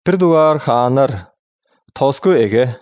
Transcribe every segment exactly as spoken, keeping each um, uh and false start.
Пирдуар ханар тоску эге.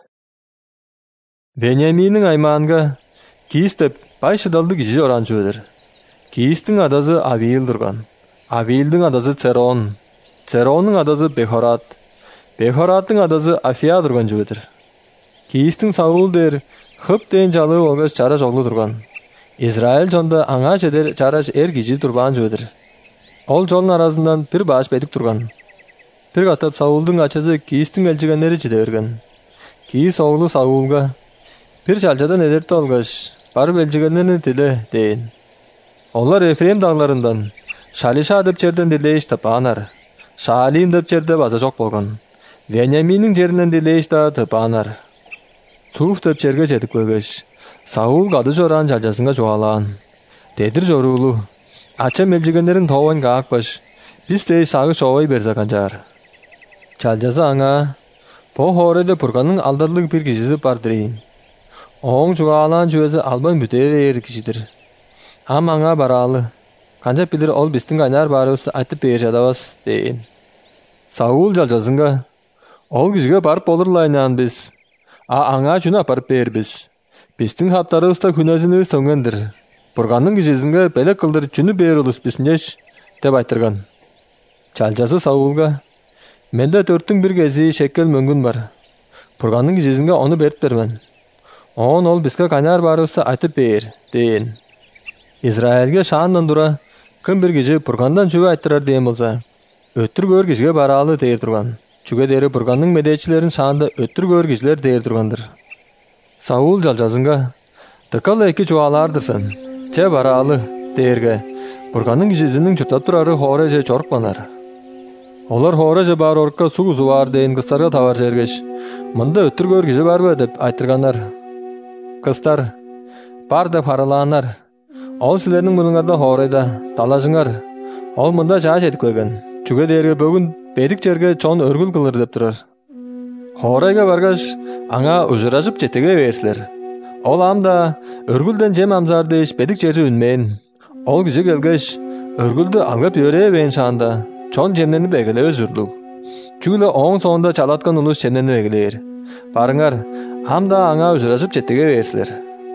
Вениаминнің айманға киістіп байшыдалды кижи оран жөдір. Киістің адазы Авиил тұрған. Авиилдің адазы Церон. Церонның адазы Бехорат. Бехораттың адазы Афия тұрған жөдір. Киістің Саул дер хып дейін жалы олғаш жара жоғлы тұрған. Израиль жонда аңа жедер жараш ер кижи тұрбан жөдір. Ол жолын аразынан бір баш бедік тұрған. Bir қатап Саулдың ачасы Киістің әлжігенлері жide өрген. Киіс оғлы Саулға bir жалжадан әдерті олғаш, барып әлжігенлеріні ділі дейін. Олар Ефрем дағларından Шалиша деп жерден дилейш тапанар. Шалин деп жерде база жоқ болған. Вениаминнің жерінен дилейш да тапанар. Суф деп жерге жетіп көгеш. Саул қады жоран жалжасынға жоғалан. Дедір жорулу. Ачам әлжігенлерін тоуан қақпаш. Біз дей сағы шоғай берза қанжар. Жалжасы аңа, по хореде пұрғанның алдарлық бір кішісі бардырейін. Оң жұғалан жөзі албан бүтер ер кішідір. Ам аңа баралы. Қанжап білір ол біздің қайнар барыбысты айтып бейір жадавас дейін. Саул жалжасынға, ол кішіге барып болырлайнан біз. А аңа жүні апарып бейір біз. Біздің хаптарыбыста күнәзініз тоңгендір. Пұрғанның кішісінге бәлі қылдыр жүні бейір ұлыс бісінеш деп айтырған. Жалжасы Саулға, менде төрттің бір кези шеккел мөнгін бар. Пұрғанның кішісінге оны беріп бермен. Он ол бізге қайнар барыбысты айтып бейір дейін. Израильге шаандан тұра, кім бір кеші пұрғандан жүгі айттырар дейін болса, өттір көр кешіге баралы дейір тұрған. Жүге дері пұрғанның медетшілерін шаанда өттір көр кешілер дейір тұрғандыр. Саул жалжасынға, тықал әкі жуалардырсын, че баралы дейірге, пұрғанның кешісінің жұттап тұрары хоре же чорқ банар. Олар хоре же бар орыққа су ұзуар дейін қыстарға тавар жергеш. Мұнда өттір көр кеші бар бі деп айттырғанар. Қыстар, бар деп хараланар. Ол сілерінің мұныңарда хорейда, талажыңар. Ол мұнда жа жетіп көген. Жүге дерге бөгін бедік жерге чон өргіл қылыр деп тұрар. Хорейға барғаш, аңа ұжыражып жетеге версілер. Ол амда өргілден жем амзар дейш бедік жері үнмейін. Ол кіші келгеш, өргілді алғап өре бейін шаанда, чон жемнені бәгілеуі жүрдік. Жүгілі оң соңында чалатқан ұлыс жемнені бәгілер. Барыңар, амда аңа ұжыражып жетеге версілер.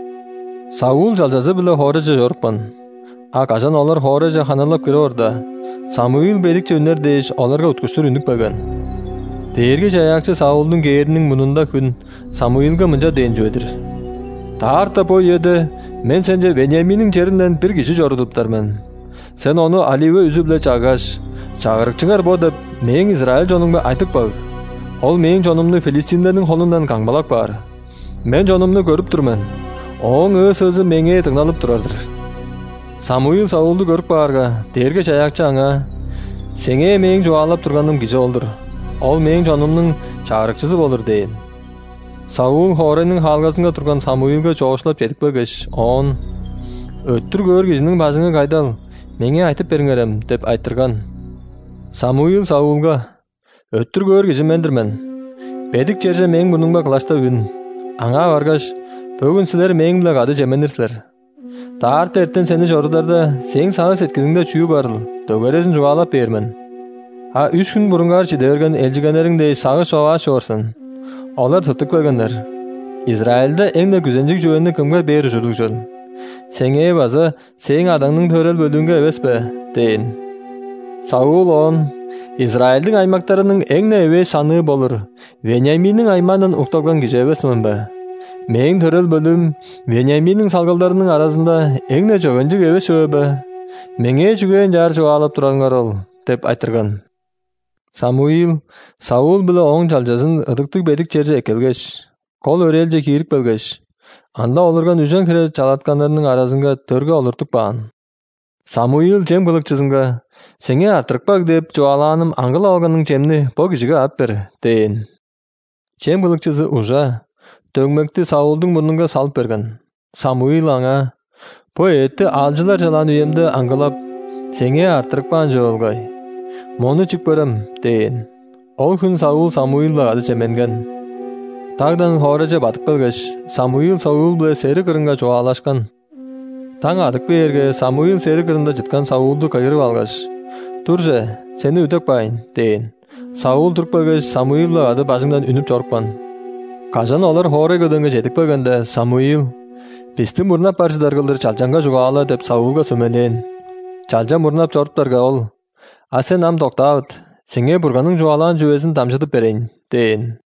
Саул жалжасы білі хорежі жорықпан. Ақ ажан олар хорежі ханылап кірі орда. Самуил бедікче үнер дейш оларға ұткүштір үнік бәген. Дейірге жаяқчы Саулдың кейерінің мұнында күн Самуилға мұнжа дейін жөдір. Тарта бой еді, мен сенже Вениаминнің жерінден бір кіші жорыдыптармен. Сен оны Аливе үзібле чағаш, чағырықчыңар бо деп, мен Израиль жоныңбе айтып баг. Ол мен жонымны Филистимлердің қолынан қаңбалақ бар. Мен жонымны көріп тұрмен. Оң өз сөзі менге тыңналып тұрардыр. Самуил Саулды көріп барға, дерге жаяқчы аңа, сеңе мен жоғалап тұрғаным кіші олдыр. Ол мен жонымның чағырықчысы болыр дейін. Саул хоренің халғасынға тұрған Самуилға жоғышлап жетіп бөгеш. Он, өттір көр кешінің базыңа қайдал, менге айтып беріңерем деп айттырған. Самуил Саулға, өттір көр кеші мендірмен. Бедік жерже мен бұныңба қылашта үн. Аңа барғаш, бөгін сілер мен білі қады жеменірсілер. Тарт әрттен сені жорыдарда, сен сағы сеткіліңді чүйі барыл, дөгересін жоғалап бермен. А үш күн бұрынғар жиде өрген әлжігенеріңде сағы шоға шорсын. Олар тұттық бөгендер. Израильда әңді күзенжік жөйінді кімге бері жүрдік жол. Сеңе базы, сен адаңның төрел бөліңге өс бі, дейін. Саул он, Израильдің аймақтарының әңді өе саны болыр. Вениаминнің айманын ұқталған кеше өсімін бі. Мен төрел бөлім, Вениаминнің салғалдарының арасында әңді жөгенжік өс өбі. Менге жүген жар жоғалып тұраңғар ол, деп айтырған. Самуил, Саул білі оң жалжасын ұдықтық бедік жерже әкелгеш. Қол өрелже кейірік бөлгеш. Анда олырған үжен кірі чалатқандарының арасынға төрге олыртық баған. Самуил жем қылықчызынға, сеңе артырықпақ деп жоғаланым аңғыл алғанның жемні бұл кішіге ап бер, дейін. Жем қылықчызы ұжа, дөңмекті Саулдың бұныңға салып берген. Самуил аңа, бұл етті алжылар жалан үйемді аңғылап, сеңе артырықпан жоғылғай. Моны чик көрім, дейін. Ол күн Саул Самуилға ады жеменген. Тағдан хореже батып белгеш, Самуил Саул біле сері кірінға жоғалашқан. Таң адық берге Самуил сері кірінді жытқан Саулды қайырып алғаш. Тұрже, сені үтек байын, дейін. Саул турпагыч Самуилла ады башыңдан үнүп жорукпан. Кажан олар хоре көдөнгө жетип келгенде Самуил бисти мурнап барчыдар кылдыр чалжанга жугаала деп Саулга сөмелен. Чалжа мурнап жоруптарга ол: "А сен ам токтабыт. Сеңе бурганын жуалаан жүбесин тамчытып берейин" дейин.